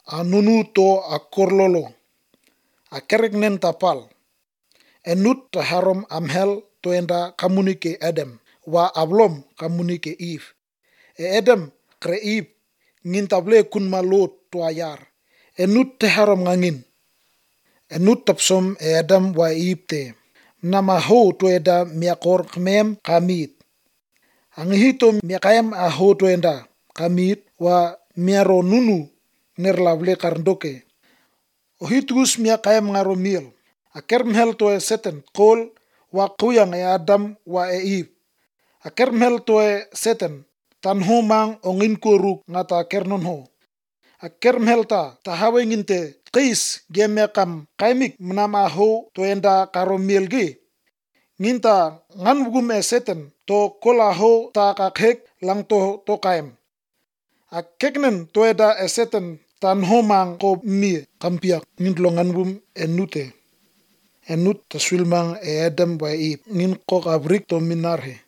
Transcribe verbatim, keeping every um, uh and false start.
anunu to akorlolo akereknen tapal enut taharom amhel to enda kamunike Adam wa ablom kamunike Eve e Adam kre Eve ngin table kun malot to ayar enut taharom ngangin enut tapsom e Adam wa Eve te nama ho to eda miakor kmem kamit anghito miakaem a ho to enda kamit wa miaro nunu nerlavle karndoke ohitus miakaem ngaro miel akermhel to e seten kol wa kuyang e Adam wa e Eve akermhel to e seten tanho mang ongin kuruk ngata kernon ho akermhel ta tahawe nginte kis gemekam kaimik mnama ho to enda karo miel gi nginta ngan wugum e seten to kola ho ta kakhek lang to to kaim akeknen to eda e seten tanho mang ko mi kampiak ngintlo ngan wum enute enut taswilmang e Adam wa Eve ngin ko kabrik to minarhe